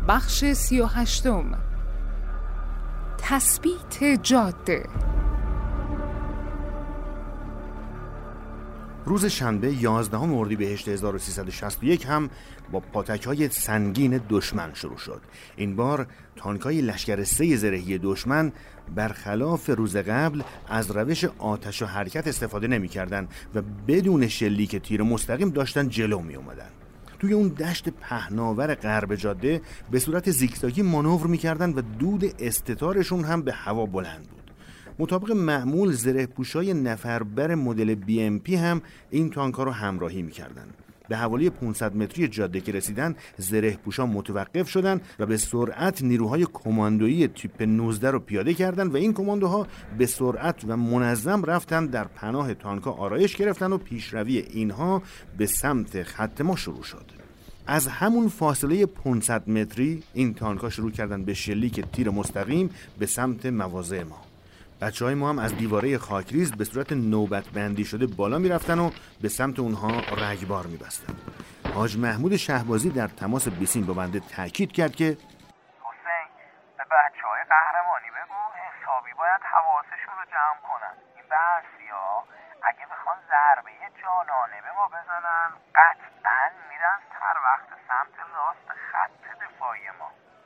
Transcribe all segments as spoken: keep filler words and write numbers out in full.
بخش سی و هشتم. تثبیت جاده. روز شنبه یازدهم اردیبهشت هزار و سیصد و شصت و یک هم با پاتک‌های سنگین دشمن شروع شد. این بار تانک‌های لشکر سه زرهی دشمن برخلاف روز قبل از روش آتش و حرکت استفاده نمی‌کردند و بدون شلیک تیر مستقیم داشتن جلو می‌آمدن. توی اون دشت پهناور غرب جاده به صورت زیگزاگی مانور می‌کردن و دود استتارشون هم به هوا بلند بود. مطابق معمول زره پوشای نفربر مدل بی ام پی هم این تانک‌ها رو همراهی می‌کردن. به حوالی پانصد متری جاده که رسیدن، زره پوشا متوقف شدن و به سرعت نیروهای کماندویی تیپ نوزده رو پیاده کردن و این کماندوها به سرعت و منظم رفتن در پناه تانک‌ها آرایش گرفتن و پیشروی اینها به سمت خط ما شروع شد. از همون فاصله پانصد متری این تانک‌ها شروع کردن به شلیک تیر مستقیم به سمت مواضع ما. بچه های ما هم از دیواره خاکریز به صورت نوبت بندی شده بالا می رفتن و به سمت اونها رگبار می بستن. حاج محمود شهبازی در تماس بیسیم با بنده تاکید کرد که حسین به بچه های قهرمانی بگو حسابی باید حواسشون رو جمع کنن. این بحثی ها اگه بخوان ضربه جانانه به ما بزنن قطعا میرن سر وقت سمت راست خط دفاعی ما.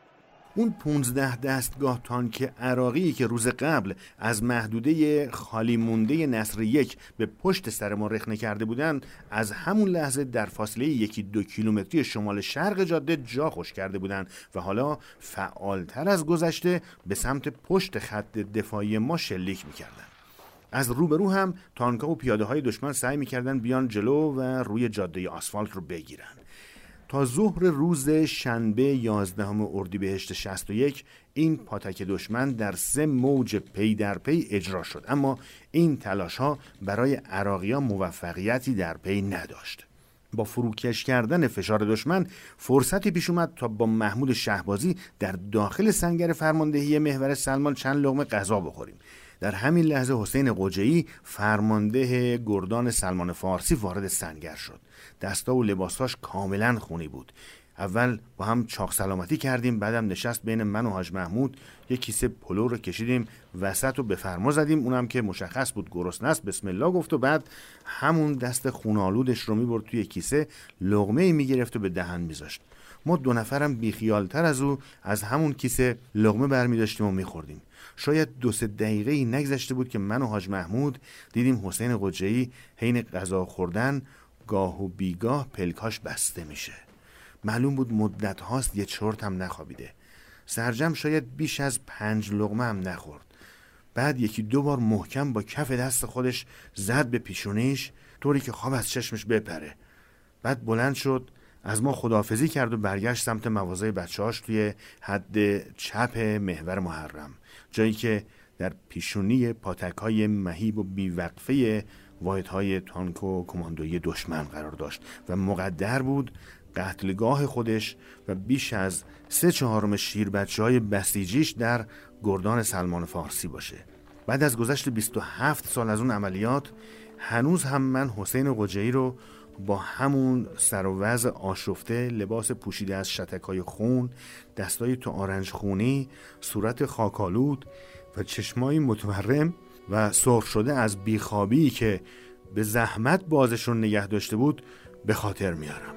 اون پونزده دستگاه تانک عراقی که روز قبل از محدوده خالی مونده نصر یک به پشت سر ما رخنه کرده بودن، از همون لحظه در فاصله یکی دو کیلومتری شمال شرق جاده جا خوش کرده بودن و حالا فعالتر از گذشته به سمت پشت خط دفاعی ما شلیک میکردن. از روبرو هم تانک‌ها و پیاده‌های دشمن سعی میکردن بیان جلو و روی جاده آسفالت رو بگیرن. تا ظهر روز شنبه یازدهم اردیبهشت شصت و یک این پاتک دشمن در سه موج پی در پی اجرا شد، اما این تلاش ها برای عراقی‌ها موفقیتی در پی نداشت. با فروکش کردن فشار دشمن فرصتی پیش اومد تا با محمود شهبازی در داخل سنگر فرماندهی محور سلمان چند لقمه غذا بخوریم. در همین لحظه حسین قجعی فرمانده گردان سلمان فارسی وارد سنگر شد. دستا و لباساش کاملا خونی بود. اول با هم چاق سلامتی کردیم، بعدم نشست بین من و حاج محمود، یک کیسه پلو رو کشیدیم وسط و به فرما زدیم. اونم که مشخص بود گرسنه است بسم الله گفت و بعد همون دست خونالودش رو میبرد توی کیسه، لقمه‌ای میگرفت و به دهن میذاشت. ما دو نفرم بیخیالتر از او از همون کیسه لقمه برمی داشتیم و میخوردیم. شاید دو سه دقیقه ای نگذشته بود که من و حاج محمود دیدیم حسین قجعی حین غذا خوردن گاه و بیگاه پلکاش بسته میشه. معلوم بود مدت هاست یه چرت هم نخوابیده. سرجم شاید بیش از پنج لقمه هم نخورد. بعد یکی دو بار محکم با کف دست خودش زد به پیشونیش طوری که خواب از چشمش بپره. بعد بلند شد، از ما خداحافظی کرد و برگشت سمت مواضع بچه‌هاش توی حد چپ محور محرم، جایی که در پیشونی پاتک‌های مهیب و بیوقفه واحدهای تانک و کماندویی دشمن قرار داشت و مقدر بود قتلگاه خودش و بیش از سه چهارم شیر بچه‌های بسیجیش در گردان سلمان فارسی باشه. بعد از گذشت بیست و هفت سال از اون عملیات هنوز هم من حسین قجعی رو با همون سر و وضع آشفته، لباس پوشیده از شتک‌های خون، دستای تو آرنج خونی، صورت خاکالود و چشمای متورم و سرخ شده از بیخوابی که به زحمت بازشون نگه داشته بود به خاطر میارم.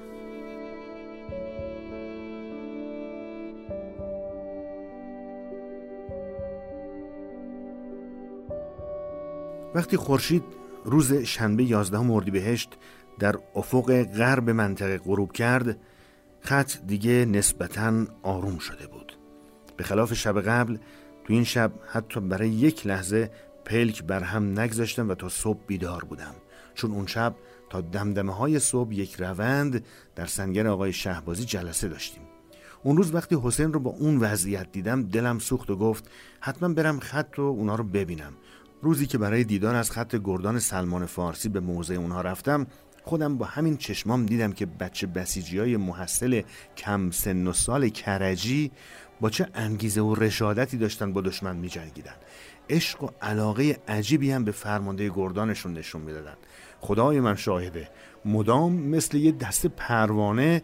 وقتی خورشید روز شنبه یازدهم اردیبهشت در افق غرب منطقه غروب کرد، خط دیگه نسبتاً آروم شده بود. به خلاف شب قبل، تو این شب حتی برای یک لحظه پلک بر هم نگذاشتم و تا صبح بیدار بودم، چون اون شب تا دمدمه های صبح یک روند در سنگر آقای شهبازی جلسه داشتیم. اون روز وقتی حسین رو با اون وضعیت دیدم دلم سوخت و گفت حتما برم خط و اونا رو ببینم. روزی که برای دیدار از خط گردان سلمان فارسی به موضع اونها رفتم، خودم با همین چشمام دیدم که بچه بسیجیای محصل کم سن و سال کرجی با چه انگیزه و رشادتی داشتن با دشمن می جنگیدن. عشق و علاقه عجیبی هم به فرمانده گردانشون نشون می دادن. خدای من شاهده، مدام مثل یه دسته پروانه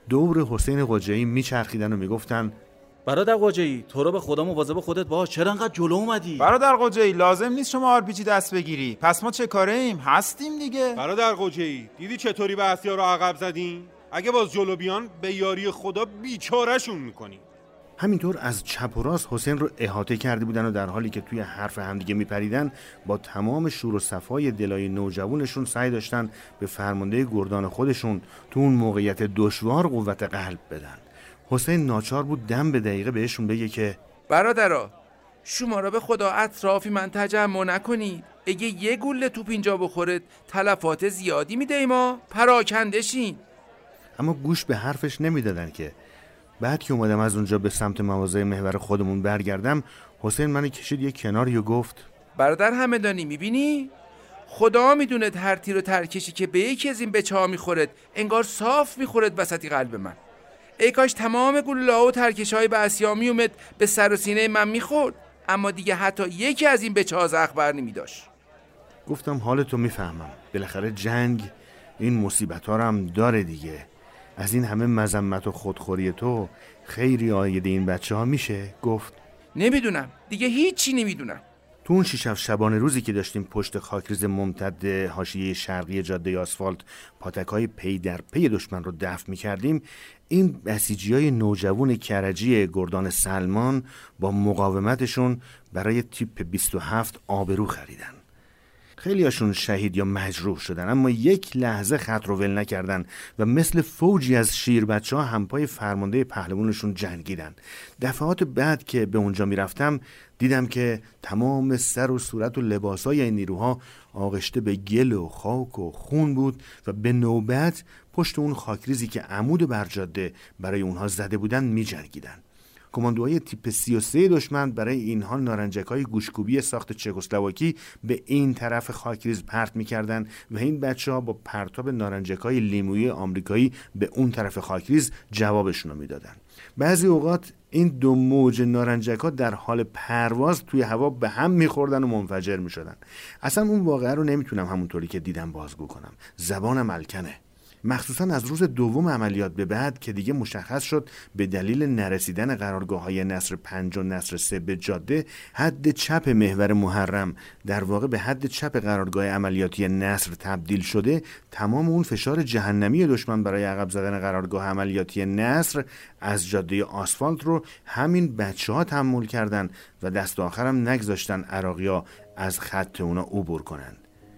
دور حسین قجه‌ای میچرخیدن و میگفتن برادر قجه‌ای تو رو به خدا مواظب خودت باش، چرا انقدر جلو اومدی؟ برادر قجه‌ای لازم نیست شما آر پی جی دست بگیری، پس ما چه کاره ایم؟ هستیم دیگه. برادر قجه‌ای دیدی چطوری بحثیا رو عقب زدین؟ اگه باز جلو بیان به یاری خدا بیچارهشون میکنی. همینطور از چپ و راست حسین رو احاطه کرده بودن و در حالی که توی حرف همدیگه میپریدن با تمام شور و صفای دلای نوجوانشون سعی داشتن به فرمانده گردان خودشون تو اون موقعیت دشوار قوت قلب بدن. حسین ناچار بود دم به دقیقه بهشون بگه که برادرها شما را به خدا اطرافی من تجمع نکنید. اگه یه گوله توپ اینجا بخورد تلفات زیادی میده ما پراکندشین. اما گوش به حرفش نمیدادن که بعد که اومدم از اونجا به سمت مواضع محور خودمون برگردم حسین منو کشید یه کناری و گفت برادر همدانی میبینی؟ خدا میدونه هر تیر و ترکشی که به یکی از این بچه ها میخورد انگار صاف میخورد وسطی قلب من. ای کاش تمام گلوله و ترکش های بسیا میومد به سر و سینه من میخورد، اما دیگه حتی یکی از این بچه ها زخم بر نمیداشت. گفتم حالتو میفهمم، بالاخره جنگ این مصیبت ها رو هم داره دیگه. از این همه مذمت و خودخوری تو خیری آید این بچه ها میشه؟ گفت نمیدونم دیگه، هیچی نمیدونم. تو اون شیش هفت شبانه روزی که داشتیم پشت خاکریز ممتد حاشیه شرقی جاده آسفالت پاتکای پی در پی دشمن رو دفع می‌کردیم، این بسیجی‌های نوجوان کرجی گردان سلمان با مقاومتشون برای تیپ بیست و هفت آبرو خریدن. خیلی هاشون شهید یا مجروح شدن، اما یک لحظه خط رو ول نکردن و مثل فوجی از شیر بچه ها همپای فرمانده پهلوانشون جنگیدن. دفعات بعد که به اونجا میرفتم دیدم که تمام سر و صورت و لباسای این نیروها آغشته به گل و خاک و خون بود و به نوبت پشت اون خاکریزی که عمود برجاده برای اونها زده بودن می جنگیدن. کماندوهای تیپ سی و سه دشمن برای اینها نارنجک‌های گوشکوبی ساخت چکسلواکی به این طرف خاکریز پرت می‌کردن و این بچه‌ها با پرتاب نارنجک‌های لیمویی آمریکایی به اون طرف خاکریز جوابشون رو میدادن. بعضی اوقات این دو موج نارنجک‌ها در حال پرواز توی هوا به هم می‌خوردن و منفجر می‌شدن. اصلا اون واقعه رو نمیتونم همونطوری که دیدم بازگو کنم. زبانم الکنه. مخصوصا از روز دوم عملیات به بعد که دیگه مشخص شد به دلیل نرسیدن قرارگاه‌های نصر پنج و نصر سه به جاده، حد چپ محور محرم در واقع به حد چپ قرارگاه عملیاتی نصر تبدیل شده، تمام اون فشار جهنمی دشمن برای عقب زدن قرارگاه عملیاتی نصر از جاده آسفالت رو همین بچه‌ها تحمل کردن و دست آخرم نگذاشتن عراقی‌ها از خط اونا عبور کنن.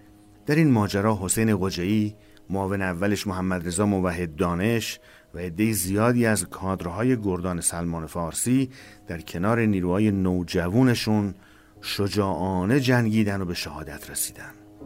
در این ماجرا حسین قجه‌ای، معاون اولش محمد رضا موحد دانش و عده زیادی از کادرهای گردان سلمان فارسی در کنار نیروهای نوجوانشون شجاعانه جنگیدن و به شهادت رسیدن.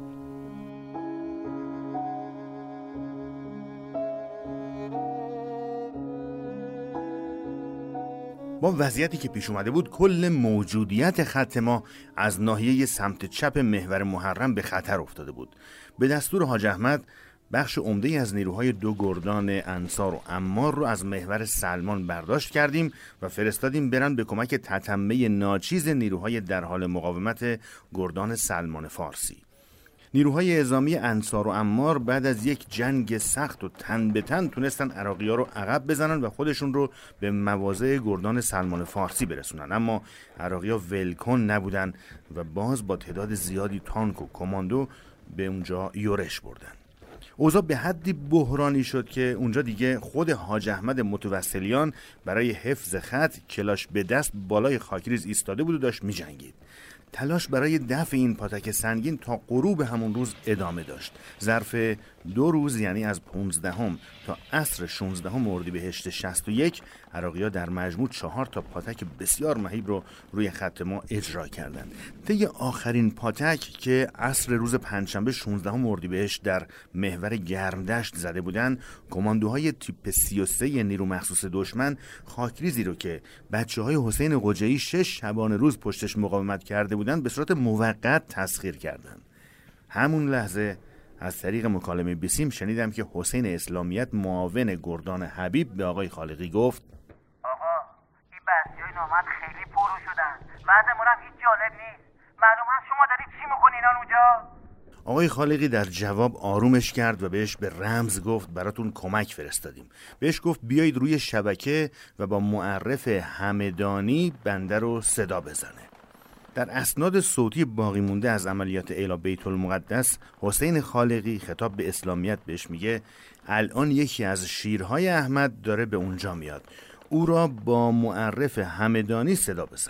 با وضعیتی که پیش اومده بود کل موجودیت خط ما از ناحیه سمت چپ محور محرم به خطر افتاده بود. به دستور حاج احمد بخش عمده‌ای از نیروهای دو گردان انصار و عمار رو از محور سلمان برداشت کردیم و فرستادیم برن به کمک تتمه ناچیز نیروهای در حال مقاومت گردان سلمان فارسی. نیروهای اعزامی انصار و عمار بعد از یک جنگ سخت و تن به تن تونستن عراقی‌ها رو عقب بزنن و خودشون رو به مواضع گردان سلمان فارسی برسونن، اما عراقی‌ها ولکن نبودن و باز با تعداد زیادی تانک و کماندو به اونجا یورش بردن. اوضاع به حدی بحرانی شد که اونجا دیگه خود حاج احمد متوسلیان برای حفظ خط کلاش به دست بالای خاکریز ایستاده بود و داشت می جنگید. تلاش برای دفع این پاتک سنگین تا غروب همون روز ادامه داشت. ظرف دو روز یعنی از پانزدهم تا عصر شانزدهم اردیبهشت شصت و یک عراقی‌ها در مجموع چهار تا پاتک بسیار مهیب رو روی خط ما اجرا کردند. طی آخرین پاتک که عصر روز پنجشنبه شانزدهم اردیبهشت در محور گرمدشت زده بودند، کماندوهای تیپ سی و سه نیرو مخصوص دشمن خاکریزی رو که بچه‌های حسین قجه‌ای شش شبانه روز پشتش مقاومت کرده بودند به صورت موقت تسخیر کردند. همون لحظه از طریق مکالمه بیسیم شنیدم که حسین اسلامیت معاون گردان حبیب به آقای خالقی گفت آقا این بحثیای نامرد خیلی پرو شدن، وضعمون هم هیچ جالب نیست. معلوم هست شما دارید چی میکنین اونجا؟ آقای خالقی در جواب آرومش کرد و بهش به رمز گفت براتون کمک فرستادیم. بهش گفت بیایید روی شبکه و با معرف همدانی بنده رو صدا بزنه. در اسناد صوتی باقی مونده از عملیات اعلی بیت المقدس، حسین خالقی خطاب به اسلامیت بهش میگه الان یکی از شیرهای احمد داره به اونجا میاد، او را با معرف همدانی صدا بزن.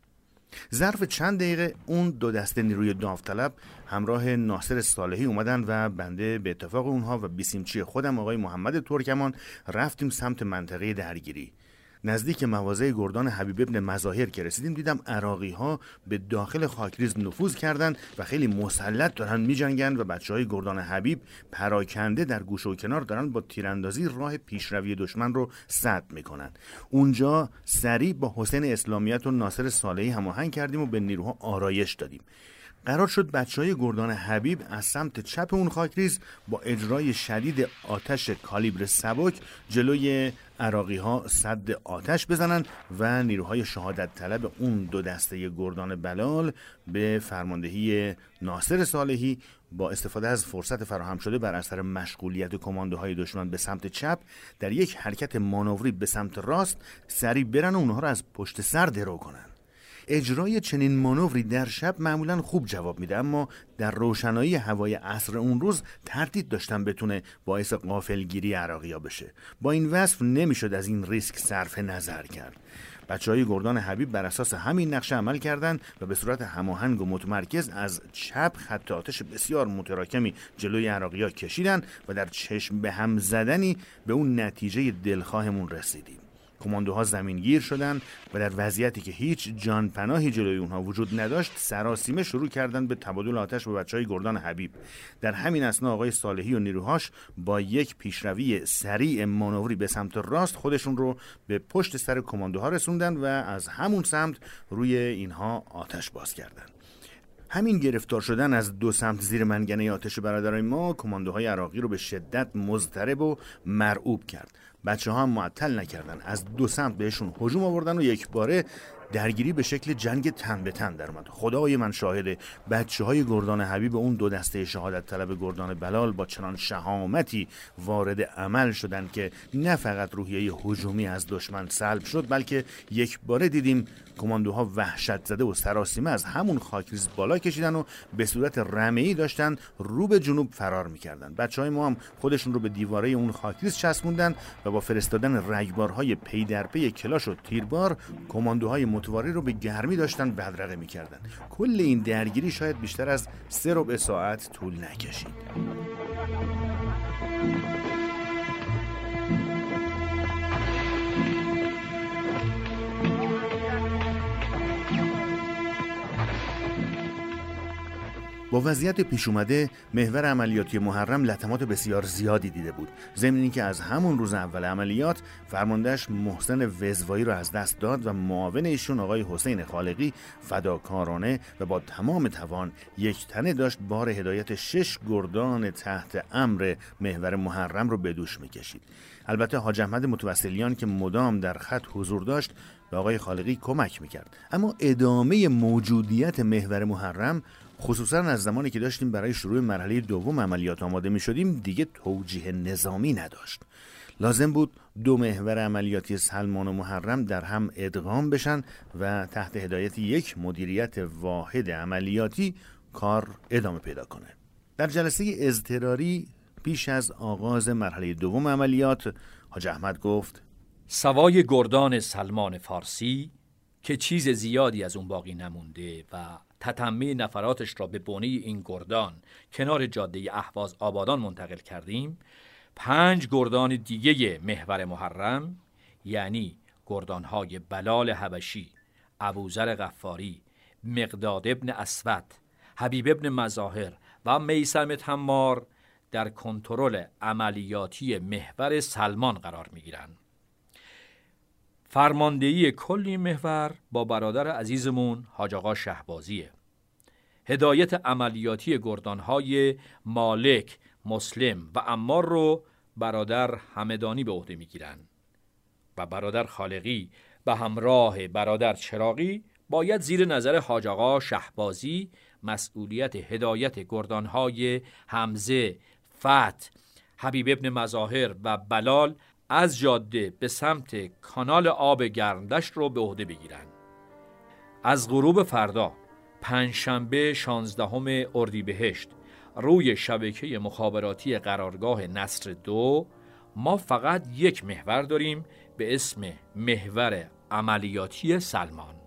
ظرف چند دقیقه اون دو دسته نیروی داوطلب همراه ناصر صالحی اومدن و بنده به اتفاق اونها و بیسیمچی خودم آقای محمد ترکمان رفتیم سمت منطقه درگیری. نزدیک مواضع گردان حبیب ابن مظاهر که رسیدیم دیدم عراقی ها به داخل خاکریز نفوذ کردن و خیلی مسلط دارن می جنگن و بچه های گردان حبیب پراکنده در گوشه و کنار دارن با تیراندازی راه پیشروی دشمن رو سد میکنن. اونجا سریع با حسین اسلامیت و ناصر صالحی هماهنگ کردیم و به نیروها آرایش دادیم. قرار شد بچهای گردان حبیب از سمت چپ اون خاکریز با اجرای شدید آتش کالیبر سبک جلوی عراقی ها سد آتش بزنن و نیروهای شهادت طلب اون دو دسته گردان بلال به فرماندهی ناصر صالحی با استفاده از فرصت فراهم شده بر اثر مشغولیت کماندوهای دشمن به سمت چپ در یک حرکت مانوری به سمت راست سریع برن و اونها رو از پشت سر درو کنن. اجرای چنین مانوری در شب معمولا خوب جواب میده، اما در روشنایی هوای عصر اون روز تردید داشتن بتونه باعث غافلگیری عراقی‌ها بشه. با این وصف نمیشد از این ریسک صرف نظر کرد. بچهای گردان حبیب بر اساس همین نقشه عمل کردند و به صورت هماهنگ و متمرکز از چپ خط آتش بسیار متراکمی جلوی عراقی‌ها کشیدن و در چشم به هم زدنی به اون نتیجه دلخواهمون رسیدیم. کماندوها زمینگیر شدند و در وضعیتی که هیچ جان پناهی جلوی اونها وجود نداشت سراسیمه شروع کردن به تبادل آتش با بچهای گردان حبیب. در همین اثنا آقای صالحی و نیروهاش با یک پیشروی سریع مانوری به سمت راست خودشون رو به پشت سر کماندوها رسوندن و از همون سمت روی اینها آتش باز کردند. همین گرفتار شدن از دو سمت زیر منگنه آتش برادرای ما کماندوهای عراقی رو به شدت مضطرب و مرعوب کرد. بچه ها هم معطل نکردن، از دو سمت بهشون هجوم آوردن و یک باره درگیری به شکل جنگ تن به تن در اومد. خدای من شاهده، بچه های گردان حبیب اون دو دسته شهادت طلب گردان بلال با چنان شهامتی وارد عمل شدند که نه فقط روحیه هجومی از دشمن سلب شد، بلکه یک باره دیدیم کماندوها وحشت زده و سراسیمه از همون خاکریز بالا کشیدن و به صورت رمه‌ای داشتن رو به جنوب فرار میکردن. بچهای ما هم خودشون رو به دیواره اون خاکریز چسبوندن و با فرستادن رگبارهای پی در پی کلاش و تیربار کماندوهای متواری رو به گرمی داشتن بدرقه میکردن. کل این درگیری شاید بیشتر از سه ربع ساعت طول نکشید. با وضعیت پیش اومده محور عملیاتی محرم لطمات بسیار زیادی دیده بود. ضمن اینکه از همون روز اول عملیات فرماندهش محسن وزوایی رو از دست داد و معاون ایشون آقای حسین خالقی فداکارانه و با تمام توان یک تنه داشت بار هدایت شش گردان تحت امر محور محرم رو به دوش میکشید. البته حاج احمد متوسلیان که مدام در خط حضور داشت به آقای خالقی کمک میکرد، اما ادامه موجودیت محور محرم خصوصا از زمانی که داشتیم برای شروع مرحله دوم عملیات آماده می شدیم دیگه توجیه نظامی نداشت. لازم بود دو محور عملیاتی سلمان و محرم در هم ادغام بشن و تحت هدایت یک مدیریت واحد عملیاتی کار ادامه پیدا کنه. در جلسه اضطراری پیش از آغاز مرحله دوم عملیات حاج احمد گفت سوای گردان سلمان فارسی که چیز زیادی از اون باقی نمونده و تتمه نفراتش را به بنه این گردان کنار جاده اهواز آبادان منتقل کردیم، پنج گردان دیگه محور محرم یعنی گردانهای بلال حبشی، ابوذر غفاری، مقداد ابن اسود، حبیب ابن مظاهر و میثم تمار در کنترل عملیاتی محور سلمان قرار میگیرند. فرماندهی کلی محور با برادر عزیزمون حاج آقا شهبازیه. هدایت عملیاتی گردانهای مالک، مسلم و عمار رو برادر همدانی به عهده میگیرن و برادر خالقی به همراه برادر چراغی باید زیر نظر حاج آقا شهبازی مسئولیت هدایت گردانهای حمزه، فتح، حبیب ابن مظاهر و بلال از جاده به سمت کانال آب گرمدشت رو به عهده بگیرن. از غروب فردا پنجشنبه شانزدهم اردیبهشت روی شبکه مخابراتی قرارگاه نصر دو ما فقط یک محور داریم به اسم محور عملیاتی سلمان.